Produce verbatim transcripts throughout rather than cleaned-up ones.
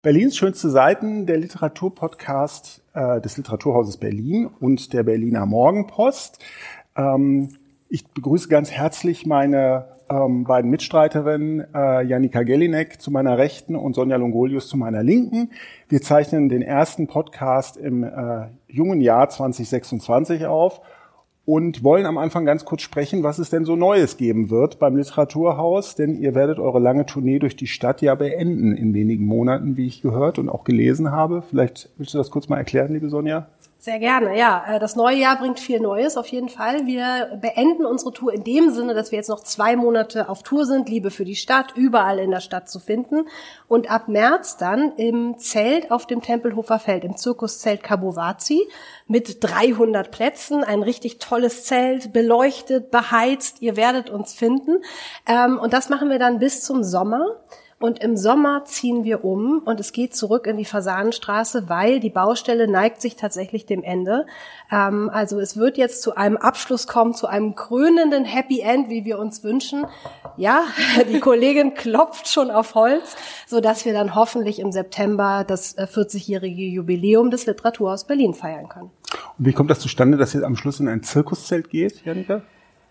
Berlins schönste Seiten, der Literaturpodcast äh, des Literaturhauses Berlin und der Berliner Morgenpost. Ähm, ich begrüße ganz herzlich meine ähm, beiden Mitstreiterinnen, äh, Janika Gellinek zu meiner Rechten und Sonja Longolius zu meiner Linken. Wir zeichnen den ersten Podcast im äh, jungen Jahr zwanzig sechsundzwanzig auf und wollen am Anfang ganz kurz sprechen, was es denn so Neues geben wird beim Literaturhaus, denn ihr werdet eure lange Tournee durch die Stadt ja beenden in wenigen Monaten, wie ich gehört und auch gelesen habe. Vielleicht willst du das kurz mal erklären, liebe Sonja? Sehr gerne, ja. Das neue Jahr bringt viel Neues auf jeden Fall. Wir beenden unsere Tour in dem Sinne, dass wir jetzt noch zwei Monate auf Tour sind, Liebe für die Stadt, überall in der Stadt zu finden. Und ab März dann im Zelt auf dem Tempelhofer Feld, im Zirkuszelt Kabowazi mit dreihundert Plätzen, ein richtig tolles Zelt, beleuchtet, beheizt. Ihr werdet uns finden. Und das machen wir dann bis zum Sommer. Und im Sommer ziehen wir um und es geht zurück in die Fasanenstraße, weil die Baustelle neigt sich tatsächlich dem Ende. Ähm, also es wird jetzt zu einem Abschluss kommen, zu einem krönenden Happy End, wie wir uns wünschen. Ja, die Kollegin klopft schon auf Holz, sodass wir dann hoffentlich im September das vierzigjährige Jubiläum des Literaturhauses Berlin feiern können. Und wie kommt das zustande, dass ihr am Schluss in ein Zirkuszelt geht, Janika?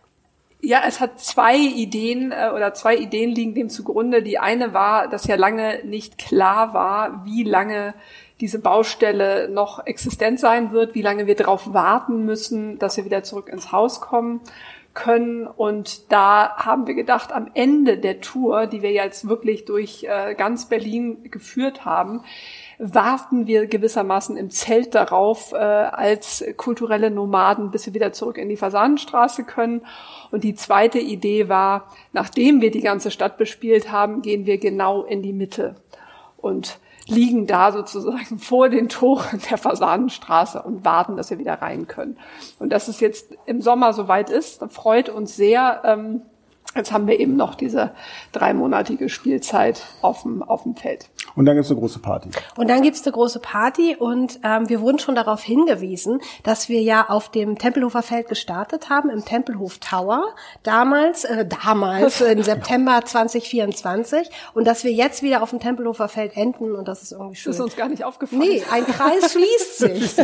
Ja, es hat zwei Ideen äh, oder zwei Ideen liegen dem zugrunde. Die eine war, dass ja lange nicht klar war, wie lange diese Baustelle noch existent sein wird, wie lange wir darauf warten müssen, dass wir wieder zurück ins Haus kommen können. Und da haben wir gedacht, am Ende der Tour, die wir jetzt wirklich durch äh, ganz Berlin geführt haben, warten wir gewissermaßen im Zelt darauf, äh, als kulturelle Nomaden, bis wir wieder zurück in die Fasanenstraße können. Und die zweite Idee war, nachdem wir die ganze Stadt bespielt haben, gehen wir genau in die Mitte und liegen da sozusagen vor den Toren der Fasanenstraße und warten, dass wir wieder rein können. Und dass es jetzt im Sommer soweit ist, freut uns sehr. Ähm, Jetzt haben wir eben noch diese dreimonatige Spielzeit auf dem, auf dem Feld. Und dann gibt's eine große Party. Und dann gibt's eine große Party und ähm, wir wurden schon darauf hingewiesen, dass wir ja auf dem Tempelhofer Feld gestartet haben, im Tempelhof Tower, damals, äh, damals im September zwanzig vierundzwanzig und dass wir jetzt wieder auf dem Tempelhofer Feld enden und das ist irgendwie schön. Das ist uns gar nicht aufgefallen. Nee, ein Kreis schließt sich.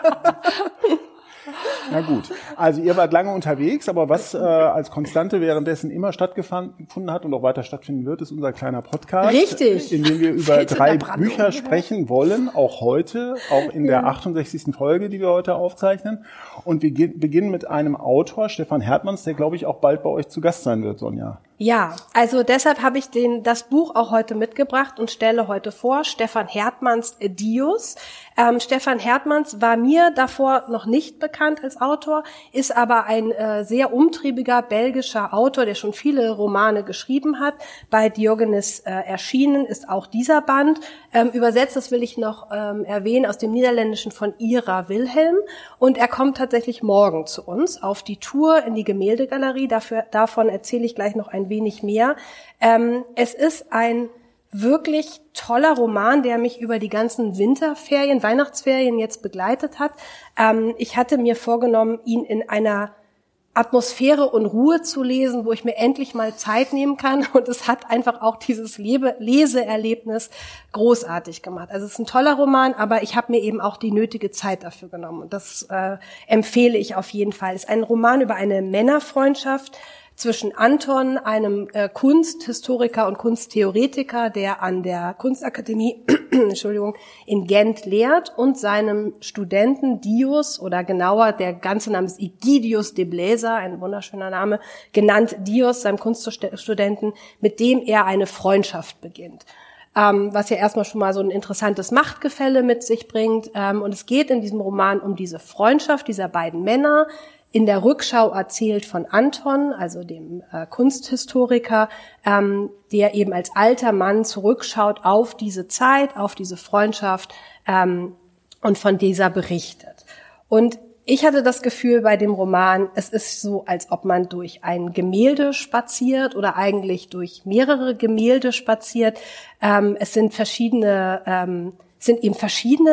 Na gut, also ihr wart lange unterwegs, aber was äh, als Konstante währenddessen immer stattgefunden hat und auch weiter stattfinden wird, ist unser kleiner Podcast. Richtig. In dem wir über drei Bücher sprechen wollen, auch heute, auch in der achtundsechzigsten Folge, die wir heute aufzeichnen. Und wir ge- beginnen mit einem Autor, Stefan Hertmanns, der, glaube ich, auch bald bei euch zu Gast sein wird, Sonja. Ja, also deshalb habe ich den, das Buch auch heute mitgebracht und stelle heute vor, Stefan Hertmanns Dios. Ähm, Stefan Hertmanns war mir davor noch nicht bekannt als Autor, ist aber ein äh, sehr umtriebiger belgischer Autor, der schon viele Romane geschrieben hat. Bei Diogenes äh, erschienen ist auch dieser Band. Ähm, übersetzt, das will ich noch ähm, erwähnen, aus dem Niederländischen von Ira Wilhelm. Und er kommt tatsächlich morgen zu uns auf die Tour in die Gemäldegalerie. Dafür, davon erzähle ich gleich noch ein wenig mehr. Ähm, es ist ein wirklich toller Roman, der mich über die ganzen Winterferien, Weihnachtsferien jetzt begleitet hat. Ähm, ich hatte mir vorgenommen, ihn in einer Atmosphäre und Ruhe zu lesen, wo ich mir endlich mal Zeit nehmen kann. Und es hat einfach auch dieses Lebe- Leseerlebnis großartig gemacht. Also es ist ein toller Roman, aber ich habe mir eben auch die nötige Zeit dafür genommen. Und das äh, empfehle ich auf jeden Fall. Es ist ein Roman über eine Männerfreundschaft zwischen Anton, einem äh, Kunsthistoriker und Kunsttheoretiker, der an der Kunstakademie Entschuldigung, in Gent lehrt, und seinem Studenten Dios, oder genauer, der ganze Name ist Egidius de Bläser, ein wunderschöner Name, genannt Dios, seinem Kunststudenten, mit dem er eine Freundschaft beginnt. Ähm, was ja erstmal schon mal so ein interessantes Machtgefälle mit sich bringt. Ähm, und es geht in diesem Roman um diese Freundschaft dieser beiden Männer, in der Rückschau erzählt von Anton, also dem äh, Kunsthistoriker, ähm, der eben als alter Mann zurückschaut auf diese Zeit, auf diese Freundschaft ähm, und von dieser berichtet. Und ich hatte das Gefühl bei dem Roman, es ist so, als ob man durch ein Gemälde spaziert oder eigentlich durch mehrere Gemälde spaziert. Ähm, es sind verschiedene, ähm, sind eben verschiedene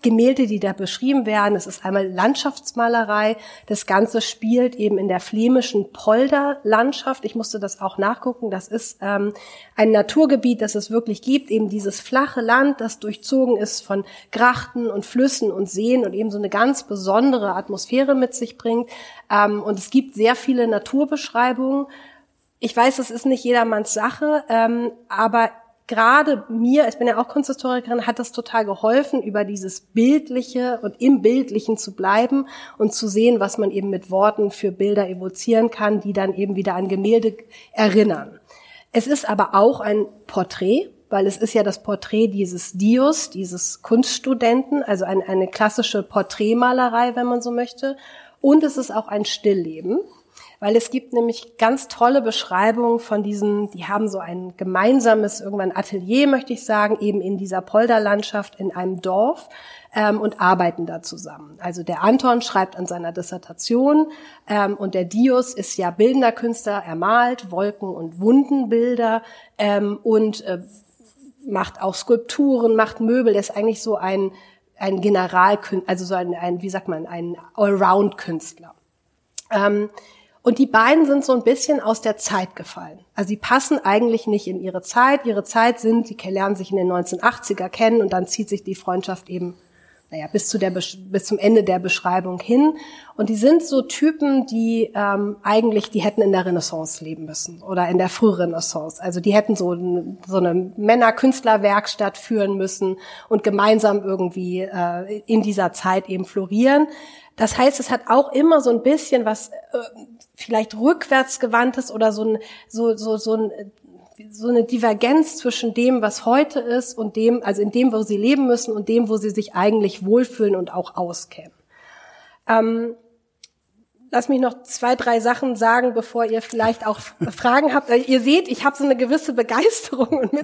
Gemälde, die da beschrieben werden. Es ist einmal Landschaftsmalerei. Das Ganze spielt eben in der flämischen Polderlandschaft. Ich musste das auch nachgucken. Das ist ähm, ein Naturgebiet, das es wirklich gibt. Eben dieses flache Land, das durchzogen ist von Grachten und Flüssen und Seen und eben so eine ganz besondere Atmosphäre mit sich bringt. Ähm, und es gibt sehr viele Naturbeschreibungen. Ich weiß, es ist nicht jedermanns Sache, ähm, aber gerade mir, ich bin ja auch Kunsthistorikerin, hat das total geholfen, über dieses Bildliche und im Bildlichen zu bleiben und zu sehen, was man eben mit Worten für Bilder evozieren kann, die dann eben wieder an Gemälde erinnern. Es ist aber auch ein Porträt, weil es ist ja das Porträt dieses Dios, dieses Kunststudenten, also eine, eine klassische Porträtmalerei, wenn man so möchte. Und es ist auch ein Stillleben. Weil es gibt nämlich ganz tolle Beschreibungen von diesen, die haben so ein gemeinsames irgendwann Atelier, möchte ich sagen, eben in dieser Polderlandschaft in einem Dorf ähm, und arbeiten da zusammen. Also der Anton schreibt an seiner Dissertation ähm, und der Dios ist ja bildender Künstler, er malt Wolken- und Wundenbilder ähm, und äh, macht auch Skulpturen, macht Möbel, er ist eigentlich so ein, ein Generalkünstler, also so ein, ein, wie sagt man, ein Allround-Künstler. Ähm, Und die beiden sind so ein bisschen aus der Zeit gefallen. Also sie passen eigentlich nicht in ihre Zeit. Ihre Zeit sind, die lernen sich in den neunzehnhundertachtziger kennen und dann zieht sich die Freundschaft eben, naja, bis zu der bis zum Ende der Beschreibung hin. Und die sind so Typen, die ähm, eigentlich, die hätten in der Renaissance leben müssen oder in der Frührenaissance. Also die hätten so, so eine Männer-Künstler-Werkstatt führen müssen und gemeinsam irgendwie äh, in dieser Zeit eben florieren. Das heißt, es hat auch immer so ein bisschen was äh, vielleicht rückwärtsgewandtes oder so ein so so so ein so eine Divergenz zwischen dem, was heute ist und dem, also in dem, wo sie leben müssen und dem, wo sie sich eigentlich wohlfühlen und auch auskennen. Ähm, lass mich noch zwei, drei Sachen sagen, bevor ihr vielleicht auch Fragen habt. Ihr seht, ich habe so eine gewisse Begeisterung und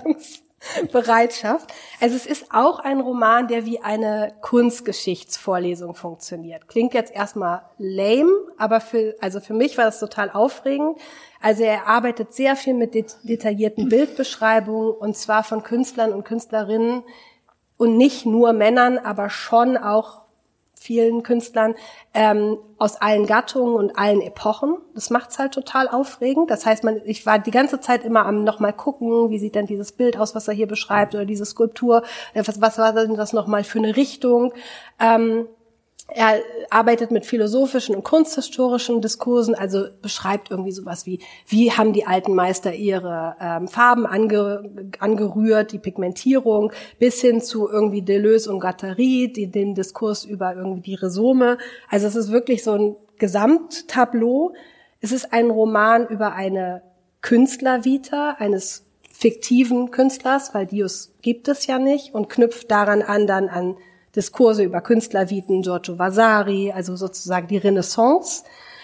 Mitteilungsbereitschaft. Also es ist auch ein Roman, der wie eine Kunstgeschichtsvorlesung funktioniert. Klingt jetzt erstmal lame, aber für, also für mich war das total aufregend. Also er arbeitet sehr viel mit det- detaillierten Bildbeschreibungen und zwar von Künstlern und Künstlerinnen und nicht nur Männern, aber schon auch vielen Künstlern ähm, aus allen Gattungen und allen Epochen. Das macht's halt total aufregend. Das heißt, man, ich war die ganze Zeit immer am noch mal gucken, wie sieht denn dieses Bild aus, was er hier beschreibt, oder diese Skulptur, was, was war denn das noch mal für eine Richtung? Ähm, er arbeitet mit philosophischen und kunsthistorischen Diskursen, also beschreibt irgendwie sowas wie, wie haben die alten Meister ihre ähm, Farben ange, angerührt, die Pigmentierung, bis hin zu irgendwie Deleuze und Guattari, die, den Diskurs über irgendwie die Rhizome. Also es ist wirklich so ein Gesamttableau. Es ist ein Roman über eine Künstlervita, eines fiktiven Künstlers, weil Dios gibt es ja nicht, und knüpft daran an dann an Diskurse über Künstlerviten, Giorgio Vasari, also sozusagen die Renaissance.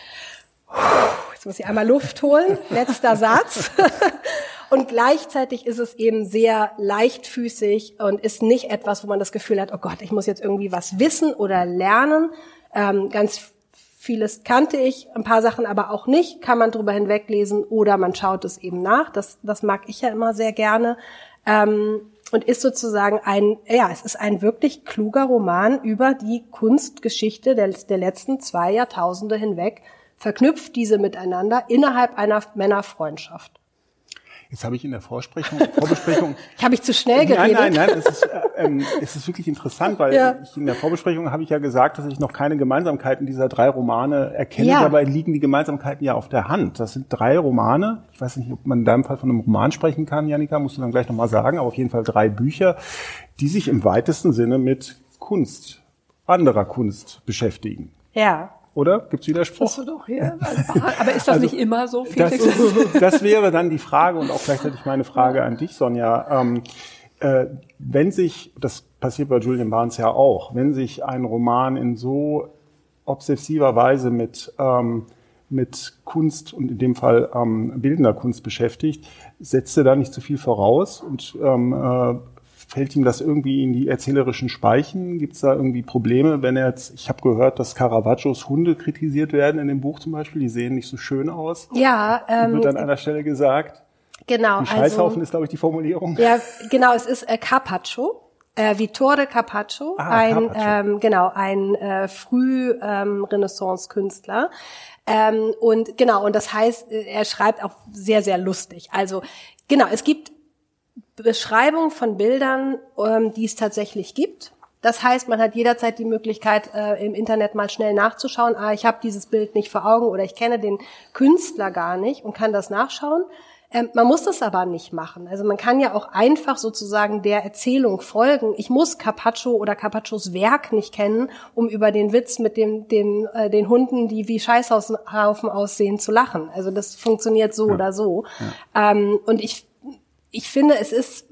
Jetzt muss ich einmal Luft holen, letzter Satz. Und gleichzeitig ist es eben sehr leichtfüßig und ist nicht etwas, wo man das Gefühl hat, oh Gott, ich muss jetzt irgendwie was wissen oder lernen. Ähm, ganz vieles kannte ich, ein paar Sachen aber auch nicht, kann man drüber hinweglesen oder man schaut es eben nach. Das, das mag ich ja immer sehr gerne. Ähm, Und ist sozusagen ein, ja, es ist ein wirklich kluger Roman über die Kunstgeschichte der, der letzten zwei Jahrtausende hinweg, verknüpft diese miteinander innerhalb einer Männerfreundschaft. Jetzt habe ich in der Vorsprechung, Vorbesprechung... Ich habe ich zu schnell geredet? Nein, nein, nein, es ist, äh, ähm, es ist wirklich interessant, weil ja. ich in der Vorbesprechung habe ich ja gesagt, dass ich noch keine Gemeinsamkeiten dieser drei Romane erkenne. Ja. Dabei liegen die Gemeinsamkeiten ja auf der Hand. Das sind drei Romane. Ich weiß nicht, ob man in deinem Fall von einem Roman sprechen kann, Jannika, musst du dann gleich nochmal sagen, aber auf jeden Fall drei Bücher, die sich im weitesten Sinne mit Kunst, anderer Kunst beschäftigen. Ja. Oder? Gibt's Widerspruch? Das ist doch hier. Aber ist das also, nicht immer so? Das, das wäre dann die Frage und auch gleichzeitig meine Frage an dich, Sonja. Ähm, äh, wenn sich, das passiert bei Julian Barnes ja auch, wenn sich ein Roman in so obsessiver Weise mit ähm, mit Kunst und in dem Fall ähm, bildender Kunst beschäftigt, setzt er da nicht zu viel voraus und ähm, äh, fällt ihm das irgendwie in die erzählerischen Speichen? Gibt es da irgendwie Probleme, wenn er jetzt, ich habe gehört, dass Caravaggios Hunde kritisiert werden in dem Buch zum Beispiel, die sehen nicht so schön aus. Ja. Ähm, wird an einer Stelle gesagt. Genau. Die Scheißhaufen also, ist, glaube ich, die Formulierung. Ja, genau, es ist äh, Carpaccio. Äh, Vittore Carpaccio, ah, ein Carpaccio. Ähm, genau ein äh, Früh-Renaissance-Künstler. Ähm, und genau, und das heißt, er schreibt auch sehr, sehr lustig. Also genau, es gibt Beschreibungen von Bildern, ähm, die es tatsächlich gibt. Das heißt, man hat jederzeit die Möglichkeit, äh, im Internet mal schnell nachzuschauen, ah, ich habe dieses Bild nicht vor Augen oder ich kenne den Künstler gar nicht und kann das nachschauen. Ähm, man muss das aber nicht machen. Also man kann ja auch einfach sozusagen der Erzählung folgen. Ich muss Carpaccio oder Carpaccios Werk nicht kennen, um über den Witz mit dem, dem äh, den Hunden, die wie Scheißhaufen aussehen, zu lachen. Also das funktioniert so ja. oder so. Ja. Ähm, und ich ich finde, es ist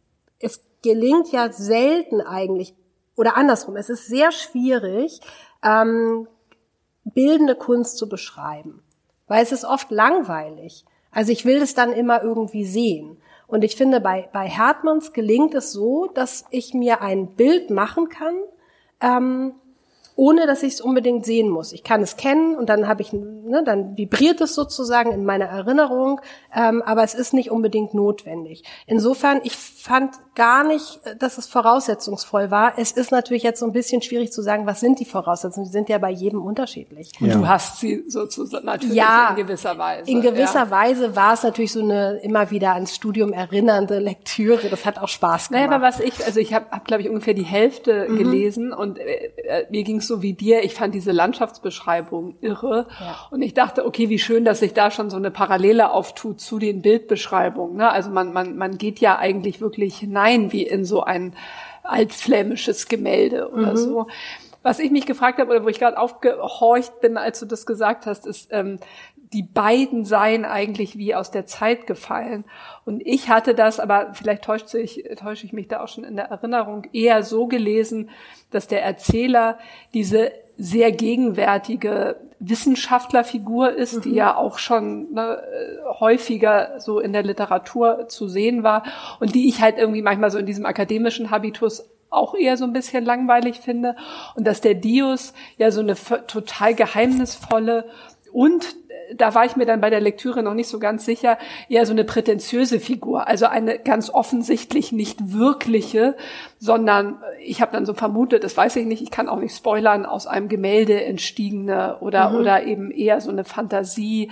es gelingt ja selten eigentlich, oder andersrum, es ist sehr schwierig, ähm, bildende Kunst zu beschreiben, weil es ist oft langweilig. Also ich will das dann immer irgendwie sehen. Und ich finde, bei, bei Hertmanns gelingt es so, dass ich mir ein Bild machen kann, ähm, ohne dass ich es unbedingt sehen muss. Ich kann es kennen und dann habe ich, ne, dann vibriert es sozusagen in meiner Erinnerung, ähm, aber es ist nicht unbedingt notwendig. Insofern, ich fand gar nicht, dass es voraussetzungsvoll war. Es ist natürlich jetzt so ein bisschen schwierig zu sagen, was sind die Voraussetzungen? Die sind ja bei jedem unterschiedlich. Und ja. du hast sie sozusagen natürlich ja, in gewisser Weise. In gewisser ja. Weise war es natürlich so eine immer wieder ans Studium erinnernde Lektüre. Das hat auch Spaß gemacht. Naja, aber was ich, also ich habe, hab, glaube ich, ungefähr die Hälfte mhm. gelesen und äh, mir ging so wie dir, ich fand diese Landschaftsbeschreibung irre ja. und ich dachte, okay, wie schön, dass sich da schon so eine Parallele auftut zu den Bildbeschreibungen. Ne? Also man, man, man geht ja eigentlich wirklich hinein wie in so ein altflämisches Gemälde oder mhm. so. Was ich mich gefragt habe oder wo ich gerade aufgehorcht bin, als du das gesagt hast, ist, ähm, die beiden seien eigentlich wie aus der Zeit gefallen. Und ich hatte das, aber vielleicht täuscht sich, täusche ich mich da auch schon in der Erinnerung, eher so gelesen, dass der Erzähler diese sehr gegenwärtige Wissenschaftlerfigur ist, mhm. die ja auch schon ne, häufiger so in der Literatur zu sehen war und die ich halt irgendwie manchmal so in diesem akademischen Habitus auch eher so ein bisschen langweilig finde. Und dass der Dios ja so eine total geheimnisvolle und da war ich mir dann bei der Lektüre noch nicht so ganz sicher, eher so eine prätentiöse Figur, also eine ganz offensichtlich nicht wirkliche, sondern ich habe dann so vermutet, das weiß ich nicht, ich kann auch nicht spoilern, aus einem Gemälde entstiegene oder mhm. oder eben eher so eine Fantasie.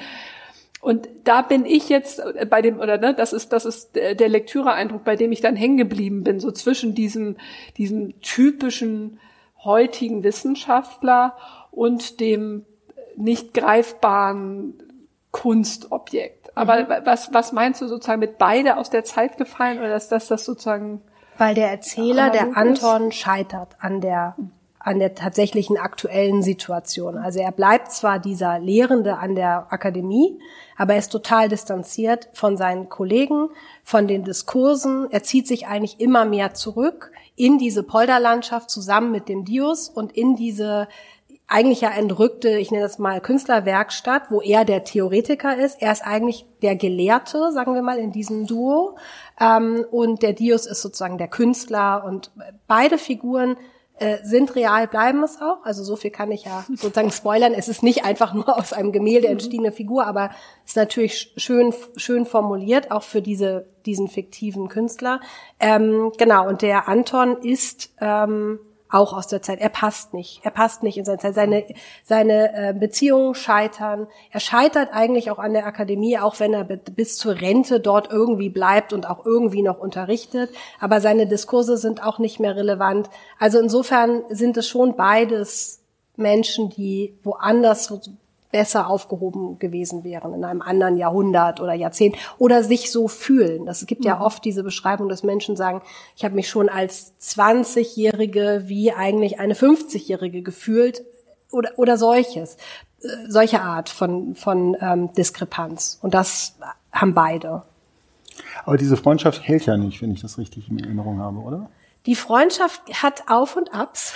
Und da bin ich jetzt bei dem, oder ne, das ist das ist der Lektüre-Eindruck, bei dem ich dann hängen geblieben bin, so zwischen diesem diesem typischen heutigen Wissenschaftler und dem nicht greifbaren Kunstobjekt. Aber mhm. was, was meinst du sozusagen mit beide aus der Zeit gefallen oder ist das das sozusagen? Weil der Erzähler, der Anton, scheitert an der, an der tatsächlichen aktuellen Situation. Also er bleibt zwar dieser Lehrende an der Akademie, aber er ist total distanziert von seinen Kollegen, von den Diskursen. Er zieht sich eigentlich immer mehr zurück in diese Polderlandschaft zusammen mit dem Dios und in diese eigentlich ja entrückte, ich nenne das mal Künstlerwerkstatt, wo er der Theoretiker ist. Er ist eigentlich der Gelehrte, sagen wir mal, in diesem Duo. Ähm, und der Dios ist sozusagen der Künstler. Und beide Figuren äh, sind real, bleiben es auch. Also so viel kann ich ja sozusagen spoilern. Es ist nicht einfach nur aus einem Gemälde entstiegene Figur, aber es ist natürlich schön schön formuliert, auch für diese diesen fiktiven Künstler. Ähm, genau, und der Anton ist ähm, auch aus der Zeit. Er passt nicht. Er passt nicht in seine Zeit. Seine, seine äh, Beziehungen scheitern. Er scheitert eigentlich auch an der Akademie, auch wenn er bis zur Rente dort irgendwie bleibt und auch irgendwie noch unterrichtet. Aber seine Diskurse sind auch nicht mehr relevant. Also insofern sind es schon beides Menschen, die woanders besser aufgehoben gewesen wären, in einem anderen Jahrhundert oder Jahrzehnt oder sich so fühlen. Das gibt ja oft diese Beschreibung, dass Menschen sagen, ich habe mich schon als zwanzigjährige wie eigentlich eine fünfzigjährige gefühlt oder oder solches, solche Art von von ähm, Diskrepanz. Und das haben beide. Aber diese Freundschaft hält ja nicht, wenn ich das richtig in Erinnerung habe, oder? Die Freundschaft hat Auf und Abs.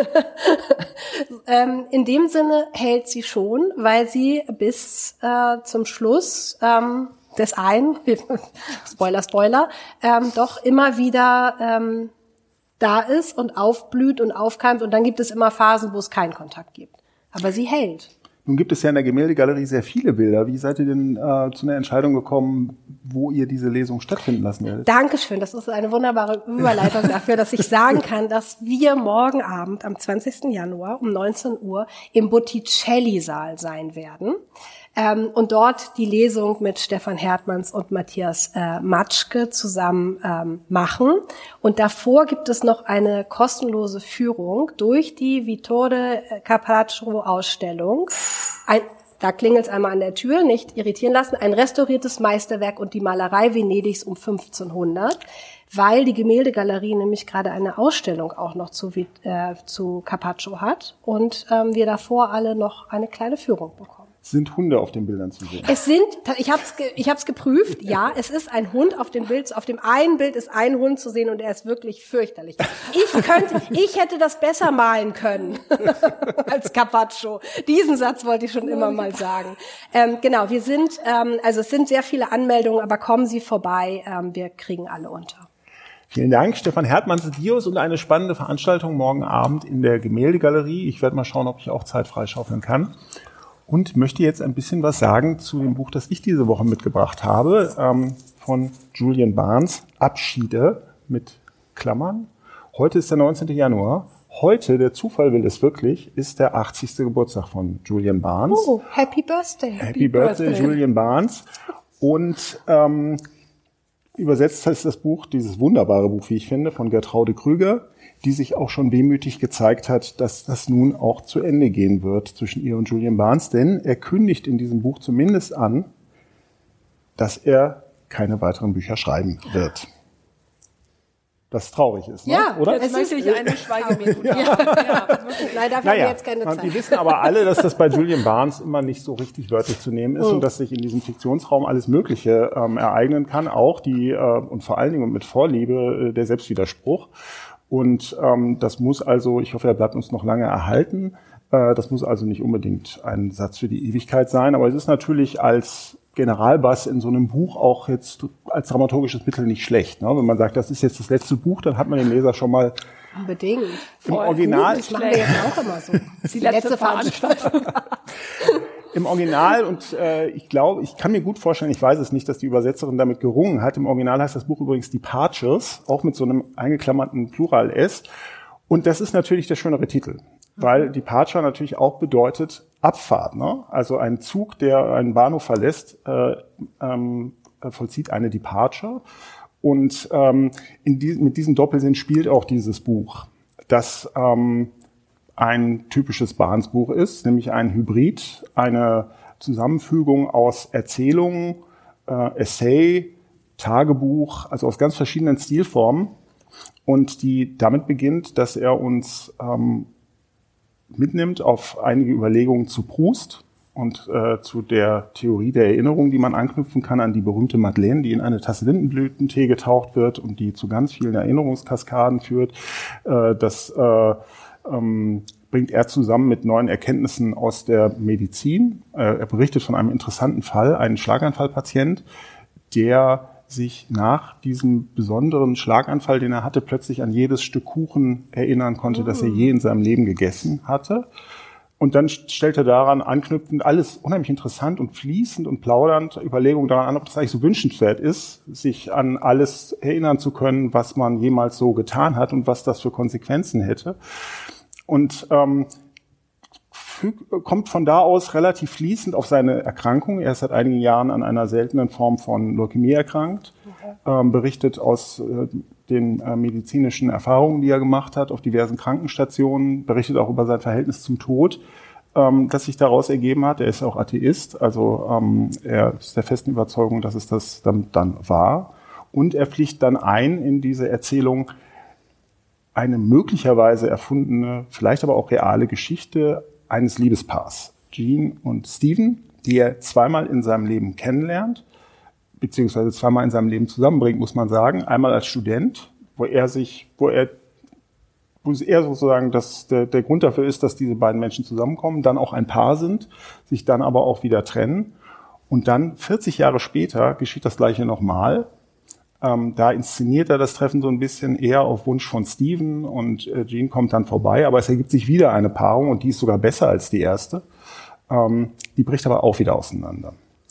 ähm, in dem Sinne hält sie schon, weil sie bis äh, zum Schluss ähm, des einen, Spoiler, Spoiler, ähm, doch immer wieder ähm, da ist und aufblüht und aufkeimt. Und dann gibt es immer Phasen, wo es keinen Kontakt gibt. Aber sie hält. Nun gibt es ja in der Gemäldegalerie sehr viele Bilder. Wie seid ihr denn äh, zu einer Entscheidung gekommen, wo ihr diese Lesung stattfinden lassen werdet? Dankeschön, das ist eine wunderbare Überleitung dafür, dass ich sagen kann, dass wir morgen Abend am zwanzigsten Januar um neunzehn Uhr im Botticelli-Saal sein werden. Ähm, und dort die Lesung mit Stefan Hertmanns und Matthias äh, Matschke zusammen ähm, machen. Und davor gibt es noch eine kostenlose Führung durch die Vittore Carpaccio-Ausstellung. Ein, da klingelt es einmal an der Tür, nicht irritieren lassen, ein restauriertes Meisterwerk und die Malerei Venedigs um fünfzehnhundert, weil die Gemäldegalerie nämlich gerade eine Ausstellung auch noch zu, äh, zu Carpaccio hat und ähm, wir davor alle noch eine kleine Führung bekommen. Sind Hunde auf den Bildern zu sehen? Es sind, ich habe es ich hab's geprüft, ja, es ist ein Hund auf dem Bild. Auf dem einen Bild ist ein Hund zu sehen und er ist wirklich fürchterlich. Ich könnte, ich hätte das besser malen können als Carpaccio. Diesen Satz wollte ich schon immer mal sagen. Ähm, genau, wir sind, ähm, also es sind sehr viele Anmeldungen, aber kommen Sie vorbei, ähm, wir kriegen alle unter. Vielen Dank, Stefan Hertmanns Dios, und eine spannende Veranstaltung morgen Abend in der Gemäldegalerie. Ich werde mal schauen, ob ich auch Zeit freischaufeln kann. Und möchte jetzt ein bisschen was sagen zu dem Buch, das ich diese Woche mitgebracht habe, ähm, von Julian Barnes, Abschiede mit Klammern. Heute ist der neunzehnten Januar. Heute, der Zufall will es wirklich, ist der achtzigste Geburtstag von Julian Barnes. Oh, Happy Birthday. Happy, Happy Birthday, Birthday, Julian Barnes. Und ähm, übersetzt heißt das Buch, dieses wunderbare Buch, wie ich finde, von Gertraude Krüger, die sich auch schon wehmütig gezeigt hat, dass das nun auch zu Ende gehen wird zwischen ihr und Julian Barnes. Denn er kündigt in diesem Buch zumindest an, dass er keine weiteren Bücher schreiben wird. Das traurig ist, ne? Ja, oder? Jetzt möchte ich eine Schweigeminute. Ja. Ja. Ja. Nein, dafür naja, haben wir jetzt keine Zeit. Wir wissen aber alle, dass das bei Julian Barnes immer nicht so richtig wörtlich zu nehmen ist, mhm. und dass sich in diesem Fiktionsraum alles Mögliche ähm, ereignen kann, auch die äh, und vor allen Dingen und mit Vorliebe äh, der Selbstwiderspruch. Und ähm, das muss also, ich hoffe, er bleibt uns noch lange erhalten. Äh, das muss also nicht unbedingt ein Satz für die Ewigkeit sein, aber es ist natürlich als Generalbass in so einem Buch auch jetzt als dramaturgisches Mittel nicht schlecht. Ne? Wenn man sagt, das ist jetzt das letzte Buch, dann hat man den Leser schon mal unbedingt im Original. Das machen wir jetzt auch immer so. Das ist die letzte, letzte Veranstaltung. Im Original, und äh, ich glaube, ich kann mir gut vorstellen, ich weiß es nicht, dass die Übersetzerin damit gerungen hat. Im Original heißt das Buch übrigens Departures, auch mit so einem eingeklammerten Plural S. Und das ist natürlich der schönere Titel, weil Departure natürlich auch bedeutet Abfahrt. Ne? Also ein Zug, der einen Bahnhof verlässt, äh, ähm, vollzieht eine Departure. Und ähm, in die, mit diesem Doppelsinn spielt auch dieses Buch, das ähm, ein typisches Barnes-Buch ist, nämlich ein Hybrid, eine Zusammenfügung aus Erzählungen, äh, Essay, Tagebuch, also aus ganz verschiedenen Stilformen, und die damit beginnt, dass er uns ähm, mitnimmt auf einige Überlegungen zu Proust und äh, zu der Theorie der Erinnerung, die man anknüpfen kann an die berühmte Madeleine, die in eine Tasse Lindenblütentee getaucht wird und die zu ganz vielen Erinnerungskaskaden führt. Äh, das äh, ähm, bringt er zusammen mit neuen Erkenntnissen aus der Medizin. Äh, er berichtet von einem interessanten Fall, einen Schlaganfallpatient, der sich nach diesem besonderen Schlaganfall, den er hatte, plötzlich an jedes Stück Kuchen erinnern konnte, das er je in seinem Leben gegessen hatte. Und dann stellt er daran anknüpfend alles unheimlich interessant und fließend und plaudernd Überlegungen daran an, ob das eigentlich so wünschenswert ist, sich an alles erinnern zu können, was man jemals so getan hat und was das für Konsequenzen hätte. Und ähm, kommt von da aus relativ fließend auf seine Erkrankung. Er ist seit einigen Jahren an einer seltenen Form von Leukämie erkrankt, okay. ähm, berichtet aus äh, den äh, medizinischen Erfahrungen, die er gemacht hat auf diversen Krankenstationen, berichtet auch über sein Verhältnis zum Tod, ähm, das sich daraus ergeben hat. Er ist auch Atheist, also ähm, er ist der festen Überzeugung, dass es das dann, dann war. Und er pflicht dann ein in diese Erzählung eine möglicherweise erfundene, vielleicht aber auch reale Geschichte eines Liebespaars, Jean und Stephen, die er zweimal in seinem Leben kennenlernt, beziehungsweise zweimal in seinem Leben zusammenbringt, muss man sagen. Einmal als Student, wo er sich, wo er, wo er sozusagen das, der, der Grund dafür ist, dass diese beiden Menschen zusammenkommen, dann auch ein Paar sind, sich dann aber auch wieder trennen. Und dann vierzig Jahre später geschieht das Gleiche nochmal. Ähm, da inszeniert er das Treffen so ein bisschen eher auf Wunsch von Stephen, und äh, Jean kommt dann vorbei, aber es ergibt sich wieder eine Paarung, und die ist sogar besser als die erste. Ähm, die bricht aber auch wieder auseinander.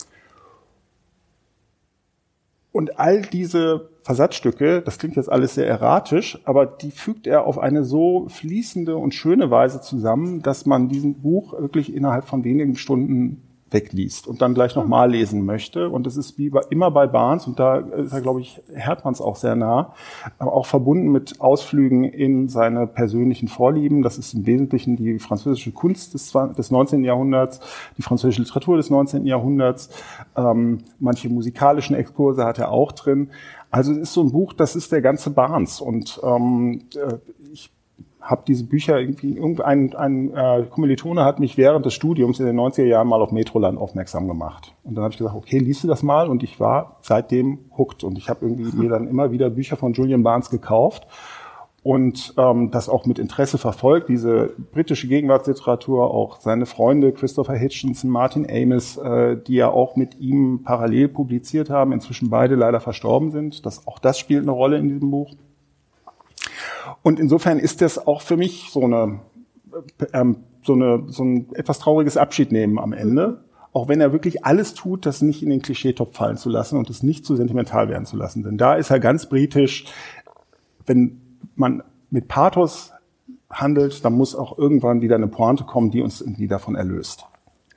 Und all diese Versatzstücke, das klingt jetzt alles sehr erratisch, aber die fügt er auf eine so fließende und schöne Weise zusammen, dass man diesen Buch wirklich innerhalb von wenigen Stunden wegliest und dann gleich nochmal lesen möchte. Und das ist wie bei, immer bei Barnes, und da ist er, glaube ich, Hertmanns auch sehr nah, aber auch verbunden mit Ausflügen in seine persönlichen Vorlieben. Das ist im Wesentlichen die französische Kunst des, des neunzehnten Jahrhunderts, die französische Literatur des neunzehnten Jahrhunderts. Ähm, manche musikalischen Exkurse hat er auch drin. Also es ist so ein Buch, das ist der ganze Barnes. Und ähm, ich habe diese Bücher irgendwie, irgendein ein äh, Kommilitone hat mich während des Studiums in den neunziger Jahren mal auf Metroland aufmerksam gemacht. Und dann habe ich gesagt, okay, liest du das mal? Und ich war seitdem hooked. Und ich habe irgendwie mir dann immer wieder Bücher von Julian Barnes gekauft und ähm, das auch mit Interesse verfolgt, diese britische Gegenwartsliteratur, auch seine Freunde Christopher Hitchinson, Martin Amis, äh, die ja auch mit ihm parallel publiziert haben, inzwischen beide leider verstorben sind. Das, auch das spielt eine Rolle in diesem Buch. Und insofern ist das auch für mich so eine, ähm, so eine, so ein etwas trauriges Abschiednehmen am Ende. Auch wenn er wirklich alles tut, das nicht in den Klischeetopf fallen zu lassen und es nicht zu sentimental werden zu lassen. Denn da ist er ganz britisch. Wenn man mit Pathos handelt, dann muss auch irgendwann wieder eine Pointe kommen, die uns irgendwie davon erlöst.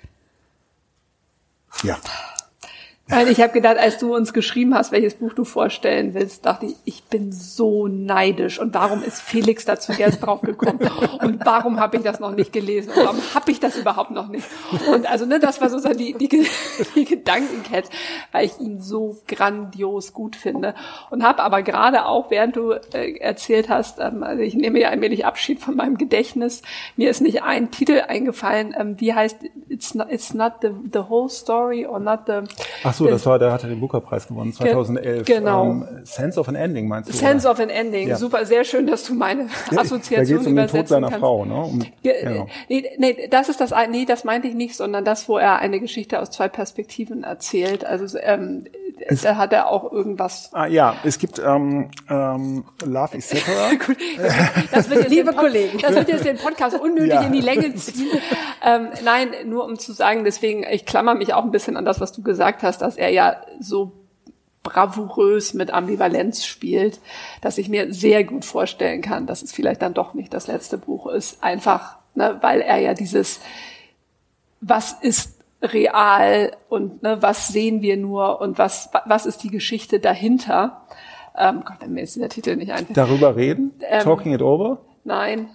Ja. Nein, ich habe gedacht, als du uns geschrieben hast, welches Buch du vorstellen willst, dachte ich, ich bin so neidisch. Und warum ist Felix dazu erst drauf gekommen? Und warum habe ich das noch nicht gelesen? Und warum habe ich das überhaupt noch nicht? Und also ne, das war sozusagen die, die, die Gedankenkette, weil ich ihn so grandios gut finde. Und habe aber gerade auch, während du äh, erzählt hast, ähm, also ich nehme ja allmählich Abschied von meinem Gedächtnis, mir ist nicht ein Titel eingefallen, ähm, die heißt It's not, it's not the, the whole story or not the... Ach so, das war, der hatte den Booker-Preis gewonnen, zweitausendelf. Genau. Um, Sense of an Ending, meinst du? Sense oder? of an Ending, ja. Super, sehr schön, dass du meine ja, Assoziation da geht's um den Tod seiner kannst. Frau, ne? Um, genau. nee, nee, das ist das, nee, das meinte ich nicht, sondern das, wo er eine Geschichte aus zwei Perspektiven erzählt. Also ähm, es, da hat er auch irgendwas. Ah ja, es gibt ähm, ähm, Love is Separate. Gut, das wird jetzt Liebe den Pod- Kollegen, das wird jetzt den Podcast unnötig ja. in die Länge ziehen. ähm, nein, nur um zu sagen, deswegen, ich klammer mich auch ein bisschen an das, was du gesagt hast, dass er ja so bravourös mit Ambivalenz spielt, dass ich mir sehr gut vorstellen kann, dass es vielleicht dann doch nicht das letzte Buch ist. Einfach, ne, weil er ja dieses, was ist real und ne, was sehen wir nur und was was ist die Geschichte dahinter? Ähm, Gott, wenn mir jetzt dieser Titel nicht einfällt. Darüber reden? Ähm, Talking it over? Nein.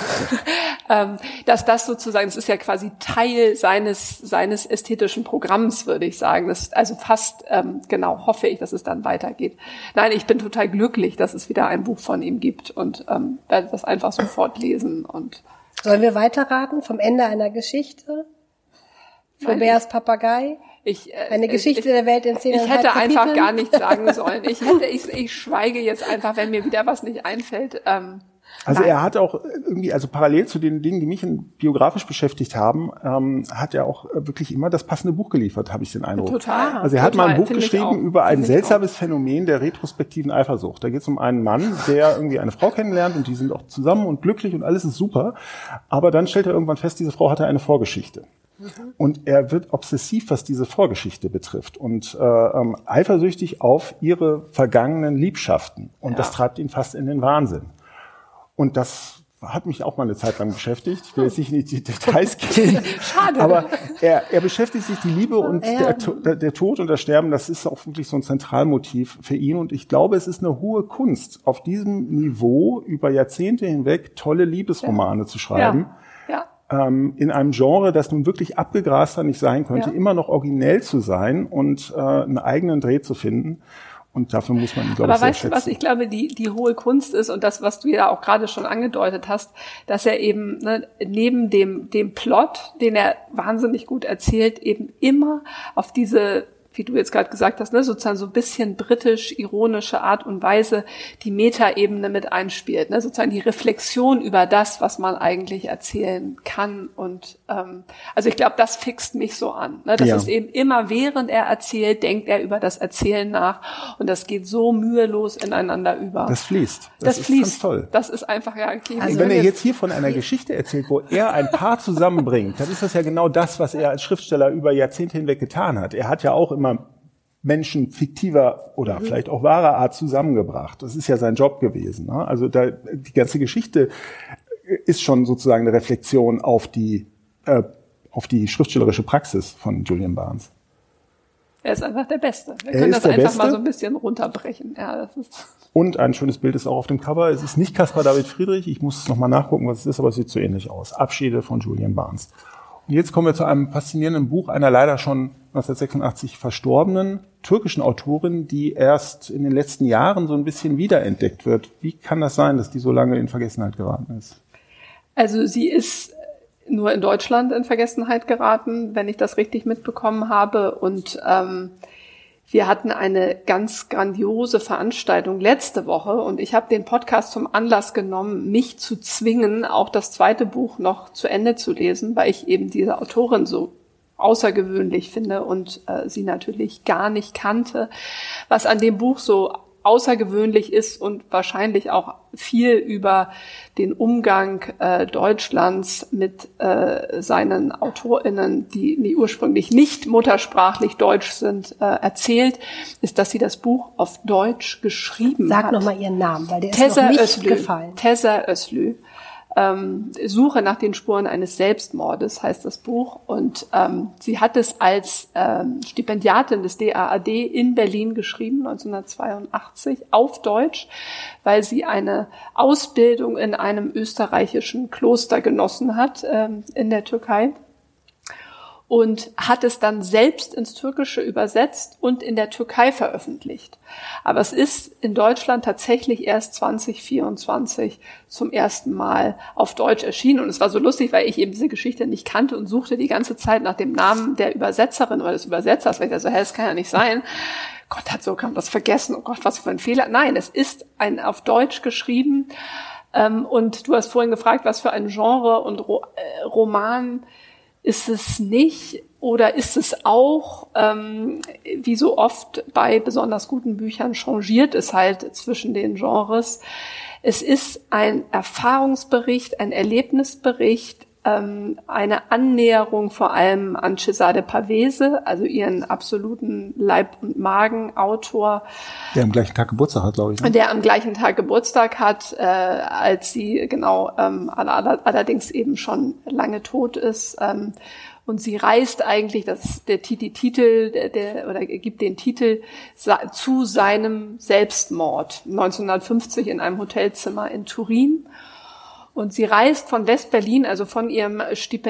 ähm, dass das sozusagen, das ist ja quasi Teil seines seines ästhetischen Programms, würde ich sagen. Das, also fast, ähm, genau, hoffe ich, dass es dann weitergeht. Nein, ich bin total glücklich, dass es wieder ein Buch von ihm gibt und ähm, werde das einfach sofort lesen. Und sollen wir weiterraten vom Ende einer Geschichte? Flauberts Papagei? Ich, äh, Eine Geschichte ich, der Welt in zehn Ich hätte Kapiteln? einfach gar nichts sagen sollen. Ich hätte, ich, ich schweige jetzt einfach, wenn mir wieder was nicht einfällt. Ähm, Also nein. er hat auch irgendwie, also parallel zu den Dingen, die mich biografisch beschäftigt haben, ähm, hat er auch wirklich immer das passende Buch geliefert, habe ich den Eindruck. Total. Also er hat Total, mal ein Buch finde ich geschrieben auch. über ein Finde ich seltsames Phänomen der retrospektiven Eifersucht. Da geht es um einen Mann, der irgendwie eine Frau kennenlernt und die sind auch zusammen und glücklich und alles ist super. Aber dann stellt er irgendwann fest, diese Frau hatte eine Vorgeschichte. Und er wird obsessiv, was diese Vorgeschichte betrifft und äh, ähm, eifersüchtig auf ihre vergangenen Liebschaften. Und Ja. das treibt ihn fast in den Wahnsinn. Und das hat mich auch mal eine Zeit lang beschäftigt. Ich will jetzt nicht in die Details gehen. Schade. Aber er, er beschäftigt sich, die Liebe und Ja. der, To- der, der Tod und das Sterben, das ist auch wirklich so ein Zentralmotiv für ihn. Und ich glaube, es ist eine hohe Kunst, auf diesem Niveau über Jahrzehnte hinweg tolle Liebesromane ja. zu schreiben. Ja. ja. In einem Genre, das nun wirklich abgegraster nicht sein könnte, Ja. immer noch originell zu sein und äh, einen eigenen Dreh zu finden. Und dafür muss man ihn, glaube ich, Aber sehr weißt du, schätzen. was ich glaube, die, die hohe Kunst ist und das, was du ja auch gerade schon angedeutet hast, dass er eben ne, neben dem, dem Plot, den er wahnsinnig gut erzählt, eben immer auf diese wie du jetzt gerade gesagt hast, ne, sozusagen so ein bisschen britisch-ironische Art und Weise die Metaebene mit einspielt, ne, sozusagen die Reflexion über das, was man eigentlich erzählen kann. Und ähm, also ich glaube, das fixt mich so an. Ne, das ja. ist eben immer, während er erzählt, denkt er über das Erzählen nach und das geht so mühelos ineinander über. Das fließt. Das, das fließt. Ganz toll. Das ist einfach ja. Okay, also wenn er jetzt hier von einer Geschichte erzählt, wo er ein Paar zusammenbringt, dann ist das ja genau das, was er als Schriftsteller über Jahrzehnte hinweg getan hat. Er hat ja auch immer Menschen fiktiver oder mhm. vielleicht auch wahrer Art zusammengebracht. Das ist ja sein Job gewesen. Ne? Also da, die ganze Geschichte ist schon sozusagen eine Reflexion auf die, äh, auf die schriftstellerische Praxis von Julian Barnes. Er ist einfach der Beste. Wir er können das einfach Beste. mal so ein bisschen runterbrechen. Ja, das ist Und ein schönes Bild ist auch auf dem Cover. Es ist nicht Caspar David Friedrich. Ich muss nochmal nachgucken, was es ist, aber es sieht so ähnlich aus. Abschiede von Julian Barnes. Und jetzt kommen wir zu einem faszinierenden Buch einer leider schon neunzehnhundertsechsundachtzig verstorbenen türkischen Autorin, die erst in den letzten Jahren so ein bisschen wiederentdeckt wird. Wie kann das sein, dass die so lange in Vergessenheit geraten ist? Also sie ist nur in Deutschland in Vergessenheit geraten, wenn ich das richtig mitbekommen habe. Und ähm, wir hatten eine ganz grandiose Veranstaltung letzte Woche und ich habe den Podcast zum Anlass genommen, mich zu zwingen, auch das zweite Buch noch zu Ende zu lesen, weil ich eben diese Autorin so außergewöhnlich finde und äh, sie natürlich gar nicht kannte. Was an dem Buch so außergewöhnlich ist und wahrscheinlich auch viel über den Umgang äh, Deutschlands mit äh, seinen AutorInnen, die, die ursprünglich nicht muttersprachlich deutsch sind, äh, erzählt, ist, dass sie das Buch auf Deutsch geschrieben Sag hat. Sag nochmal ihren Namen, weil der ist Tessa noch nicht Özlü. gefallen. Tessa Özlü. Ähm, Suche nach den Spuren eines Selbstmordes heißt das Buch und ähm, sie hat es als ähm, Stipendiatin des D A A D in Berlin geschrieben, neunzehnhundertzweiundachtzig, auf Deutsch, weil sie eine Ausbildung in einem österreichischen Kloster genossen hat ähm, in der Türkei. Und hat es dann selbst ins Türkische übersetzt und in der Türkei veröffentlicht. Aber es ist in Deutschland tatsächlich erst zwanzig vierundzwanzig zum ersten Mal auf Deutsch erschienen. Und es war so lustig, weil ich eben diese Geschichte nicht kannte und suchte die ganze Zeit nach dem Namen der Übersetzerin oder des Übersetzers, weil ich dachte so, hä, das kann ja nicht sein. Gott hat so, kann man das vergessen? Oh Gott, was für ein Fehler. Nein, es ist ein auf Deutsch geschrieben. Und du hast vorhin gefragt, was für ein Genre und Roman ist es nicht oder ist es auch, ähm, wie so oft bei besonders guten Büchern, changiert es halt zwischen den Genres. Es ist ein Erfahrungsbericht, ein Erlebnisbericht, ähm, eine Annäherung vor allem an Cesare Pavese, also ihren absoluten Leib- und Magen-Autor. Der am gleichen Tag Geburtstag hat, glaube ich. Ne? Der am gleichen Tag Geburtstag hat, äh, als sie genau ähm, allerdings eben schon lange tot ist. Ähm, und sie reist eigentlich, das ist der Titel, der, der oder gibt den Titel zu seinem Selbstmord neunzehnhundertfünfzig in einem Hotelzimmer in Turin. Und sie reist von West-Berlin, also von ihrem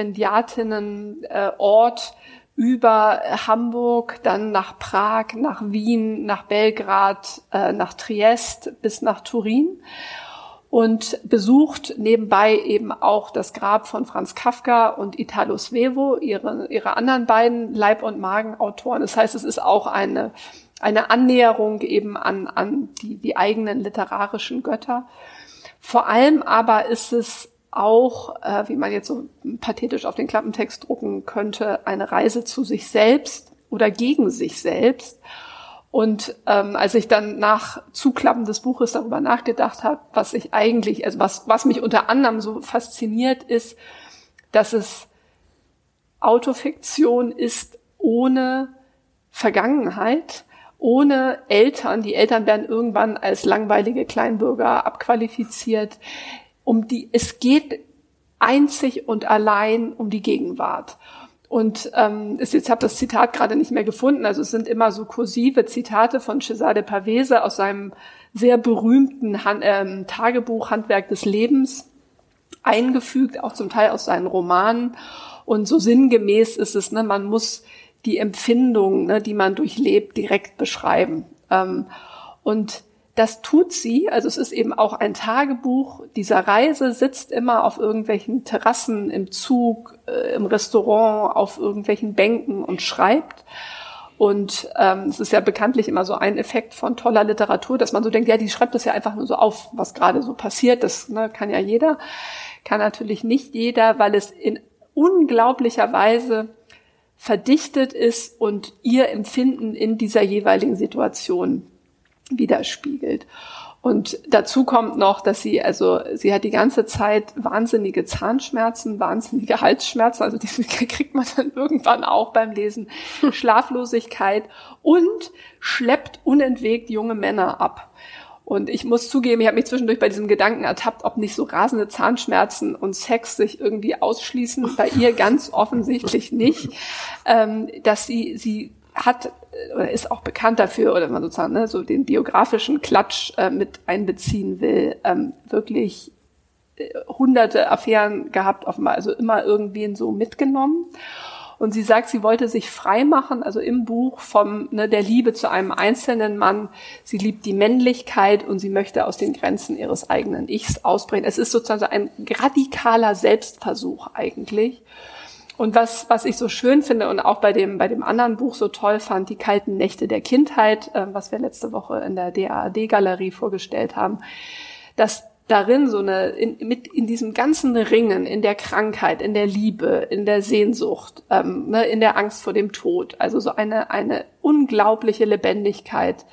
Stipendiatinnenort über Hamburg, dann nach Prag, nach Wien, nach Belgrad, äh, nach Triest bis nach Turin und besucht nebenbei eben auch das Grab von Franz Kafka und Italo Svevo, ihre, ihre anderen beiden Leib- und Magen-Autoren. Das heißt, es ist auch eine, eine Annäherung eben an, an die, die eigenen literarischen Götter. Vor allem aber ist es auch, äh, wie man jetzt so pathetisch auf den Klappentext drucken könnte, eine Reise zu sich selbst oder gegen sich selbst. Und ähm, als ich dann nach Zuklappen des Buches darüber nachgedacht habe, was ich eigentlich, also was, was mich unter anderem so fasziniert, ist, dass es Autofiktion ist ohne Vergangenheit, ohne Eltern. Die Eltern werden irgendwann als langweilige Kleinbürger abqualifiziert. Um die, es geht einzig und allein um die Gegenwart. Und ähm, ist, jetzt habe das Zitat gerade nicht mehr gefunden. Also es sind immer so kursive Zitate von Cesare Pavese aus seinem sehr berühmten Han- ähm, Tagebuch Handwerk des Lebens eingefügt, auch zum Teil aus seinen Romanen. Und so sinngemäß ist es, ne, man muss die Empfindungen, ne, die man durchlebt, direkt beschreiben. Ähm, und das tut sie, also es ist eben auch ein Tagebuch dieser Reise, sitzt immer auf irgendwelchen Terrassen, im Zug, äh, im Restaurant, auf irgendwelchen Bänken und schreibt. Und ähm, es ist ja bekanntlich immer so ein Effekt von toller Literatur, dass man so denkt, ja, die schreibt das ja einfach nur so auf, was gerade so passiert. Das ne, kann ja jeder, kann natürlich nicht jeder, weil es in unglaublicher Weise verdichtet ist und ihr Empfinden in dieser jeweiligen Situation widerspiegelt. Und dazu kommt noch, dass sie, also sie hat die ganze Zeit wahnsinnige Zahnschmerzen, wahnsinnige Halsschmerzen, also die kriegt man dann irgendwann auch beim Lesen, Schlaflosigkeit und schleppt unentwegt junge Männer ab. Und ich muss zugeben, ich habe mich zwischendurch bei diesem Gedanken ertappt, ob nicht so rasende Zahnschmerzen und Sex sich irgendwie ausschließen. Bei ihr ganz offensichtlich nicht, ähm, dass sie sie hat oder ist auch bekannt dafür, oder man sozusagen ne, so den biografischen Klatsch äh, mit einbeziehen will, ähm, wirklich äh, hunderte Affären gehabt, offenbar, also immer irgendwen so mitgenommen. Und sie sagt, sie wollte sich frei machen, also im Buch vom ne, der Liebe zu einem einzelnen Mann. Sie liebt die Männlichkeit und sie möchte aus den Grenzen ihres eigenen Ichs ausbrechen. Es ist sozusagen ein radikaler Selbstversuch eigentlich. Und was was ich so schön finde und auch bei dem bei dem anderen Buch so toll fand, die kalten Nächte der Kindheit, äh, was wir letzte Woche in der D A A D-Galerie vorgestellt haben, dass darin so eine in, mit in diesem ganzen Ringen, in der Krankheit, in der Liebe, in der Sehnsucht, ähm, ne, in der Angst vor dem Tod, also so eine eine unglaubliche Lebendigkeit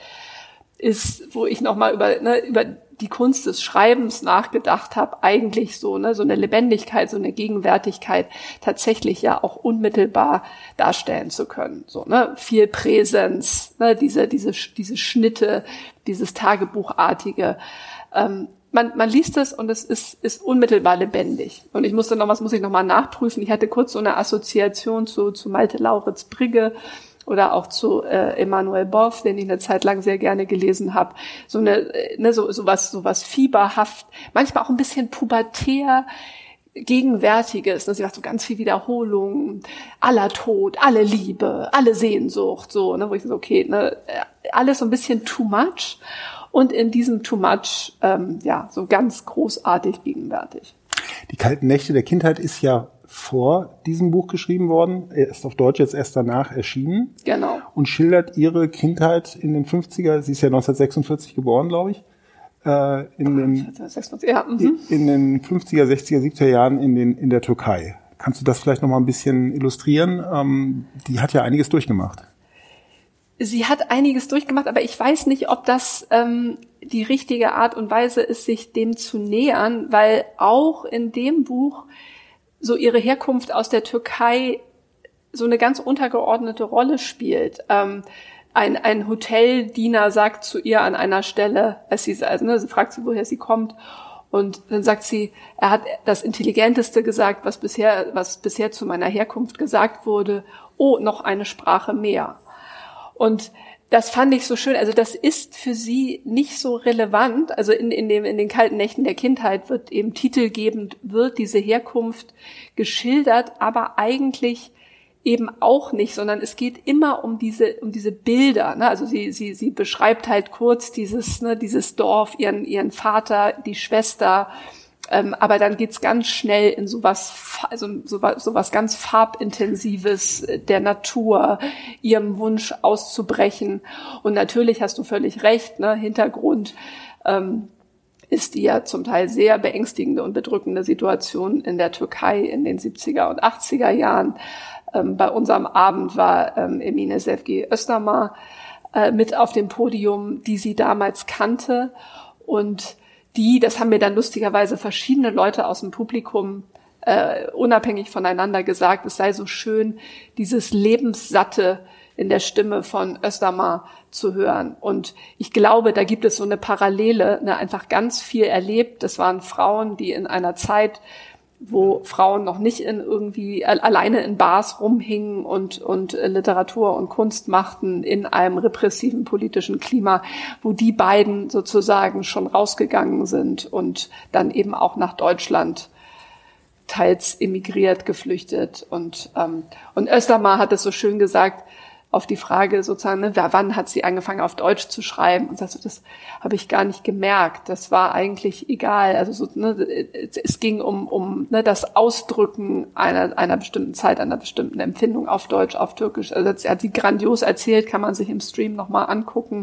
ist, wo ich nochmal über ne, über die Kunst des Schreibens nachgedacht habe, eigentlich so ne so eine Lebendigkeit, so eine Gegenwärtigkeit tatsächlich ja auch unmittelbar darstellen zu können. So ne viel Präsenz, ne diese diese diese Schnitte, dieses Tagebuchartige. Ähm, man man liest es und es ist ist unmittelbar lebendig. Und ich musste noch was muss ich noch mal nachprüfen. Ich hatte kurz so eine Assoziation zu zu Malte Lauritz Brigge oder auch zu äh, Emanuel Boff, den ich eine Zeit lang sehr gerne gelesen habe. So eine ne so so was so was fieberhaft, manchmal auch ein bisschen pubertär Gegenwärtiges, ne? Sie macht so ganz viel Wiederholung, aller Tod, alle Liebe, alle Sehnsucht, so, ne, wo ich so okay, ne, alles so ein bisschen too much und in diesem too much ähm, ja, so ganz großartig gegenwärtig. Die kalten Nächte der Kindheit ist ja vor diesem Buch geschrieben worden. Er ist auf Deutsch jetzt erst danach erschienen. Genau. Und schildert ihre Kindheit in den fünfziger, sie ist ja neunzehnhundertsechsundvierzig geboren, glaube ich, äh, in den, ja, mhm. in den fünfziger, sechziger, siebziger Jahren in den, in der Türkei. Kannst du das vielleicht noch mal ein bisschen illustrieren? Ähm, die hat ja einiges durchgemacht. Sie hat einiges durchgemacht, aber ich weiß nicht, ob das ähm, die richtige Art und Weise ist, sich dem zu nähern, weil auch in dem Buch so ihre Herkunft aus der Türkei so eine ganz untergeordnete Rolle spielt. Ähm, ein, ein Hoteldiener sagt zu ihr an einer Stelle, als sie, also, ne, sie fragt sie, woher sie kommt, und dann sagt sie, er hat das Intelligenteste gesagt, was bisher, was bisher zu meiner Herkunft gesagt wurde. Oh, noch eine Sprache mehr. Und das fand ich so schön. Also das ist für sie nicht so relevant. Also in, in dem, in den kalten Nächten der Kindheit wird eben titelgebend, wird diese Herkunft geschildert, aber eigentlich eben auch nicht, sondern es geht immer um diese, um diese Bilder, ne? Also sie, sie, sie beschreibt halt kurz dieses, ne, dieses Dorf, ihren, ihren Vater, die Schwester, Ähm, aber dann geht's ganz schnell in sowas, also sowas, sowas ganz Farbintensives der Natur, ihrem Wunsch auszubrechen. Und natürlich hast du völlig recht, ne, Hintergrund ähm, ist die ja zum Teil sehr beängstigende und bedrückende Situation in der Türkei in den siebziger und achtziger Jahren. Ähm, bei unserem Abend war ähm, Emine Sevgi Özdemir äh, mit auf dem Podium, die sie damals kannte, und die, das haben mir dann lustigerweise verschiedene Leute aus dem Publikum äh, unabhängig voneinander gesagt, es sei so schön, dieses Lebenssatte in der Stimme von Özdemir zu hören. Und ich glaube, da gibt es so eine Parallele, ne, einfach ganz viel erlebt. Das waren Frauen, die in einer Zeit, wo Frauen noch nicht in irgendwie alleine in Bars rumhingen und und Literatur und Kunst machten in einem repressiven politischen Klima, wo die beiden sozusagen schon rausgegangen sind und dann eben auch nach Deutschland teils emigriert, geflüchtet. Und ähm, und Özdemir hat es so schön gesagt, auf die Frage sozusagen, ne, wann hat sie angefangen auf Deutsch zu schreiben? Und das, das habe ich gar nicht gemerkt. Das war eigentlich egal. Also so, ne, es ging um um ne, das Ausdrücken einer einer bestimmten Zeit, einer bestimmten Empfindung auf Deutsch, auf Türkisch. Also das hat sie grandios erzählt, kann man sich im Stream nochmal angucken.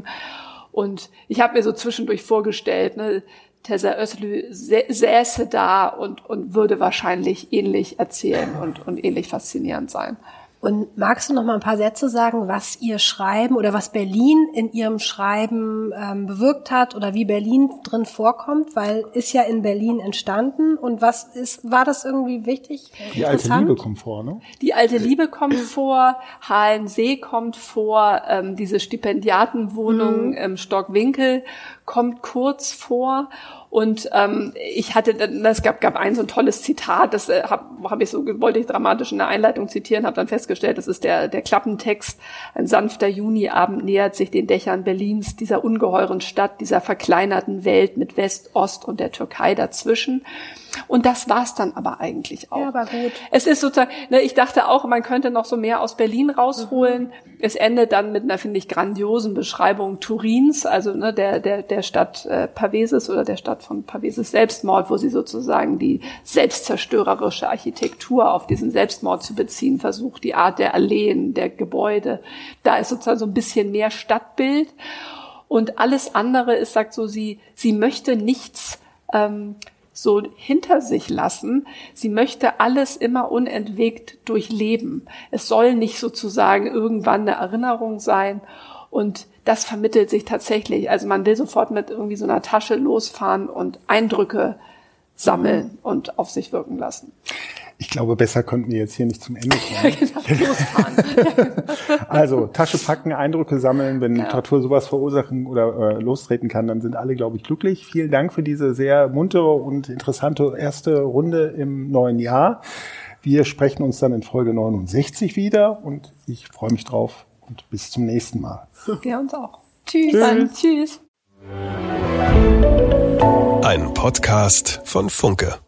Und ich habe mir so zwischendurch vorgestellt, ne, Tessa Özlü sä- säße da und und würde wahrscheinlich ähnlich erzählen und und ähnlich faszinierend sein. Und magst du noch mal ein paar Sätze sagen, was ihr Schreiben oder was Berlin in ihrem Schreiben ähm, bewirkt hat oder wie Berlin drin vorkommt? Weil ist ja in Berlin entstanden. Und was ist, war das irgendwie wichtig? Die alte Liebe kommt vor, ne? Die alte Liebe kommt vor, Halensee kommt vor, ähm, diese Stipendiatenwohnung im mhm. Stockwinkel kommt kurz vor. Und ähm, ich hatte, es gab, gab ein so ein tolles Zitat, das äh, habe hab ich so, wollte ich dramatisch in der Einleitung zitieren, habe dann festgestellt, das ist der der Klappentext. Ein sanfter Juniabend nähert sich den Dächern Berlins, dieser ungeheuren Stadt, dieser verkleinerten Welt mit West, Ost und der Türkei dazwischen. Und das war's dann aber eigentlich auch. Ja, aber gut. Es ist sozusagen, ne, ich dachte auch, man könnte noch so mehr aus Berlin rausholen. Mhm. Es endet dann mit einer, finde ich, grandiosen Beschreibung Turins, also ne, der der der Stadt äh, Paveses oder der Stadt von Paveses Selbstmord, wo sie sozusagen die selbstzerstörerische Architektur auf diesen Selbstmord zu beziehen versucht, die Art der Alleen, der Gebäude. Da ist sozusagen so ein bisschen mehr Stadtbild. Und alles andere ist, sagt so, sie sie möchte nichts ähm, so hinter sich lassen. Sie möchte alles immer unentwegt durchleben. Es soll nicht sozusagen irgendwann eine Erinnerung sein. Und das vermittelt sich tatsächlich. Also man will sofort mit irgendwie so einer Tasche losfahren und Eindrücke sammeln und auf sich wirken lassen. Ich glaube, besser könnten wir jetzt hier nicht zum Ende kommen. Losfahren. Also Tasche packen, Eindrücke sammeln. Wenn ja. Literatur sowas verursachen oder äh, lostreten kann, dann sind alle, glaube ich, glücklich. Vielen Dank für diese sehr muntere und interessante erste Runde im neuen Jahr. Wir sprechen uns dann in Folge neunundsechzig wieder und ich freue mich drauf und bis zum nächsten Mal. Ja, uns auch. Tschüss. Tschüss. Dann. Tschüss. Ein Podcast von Funke.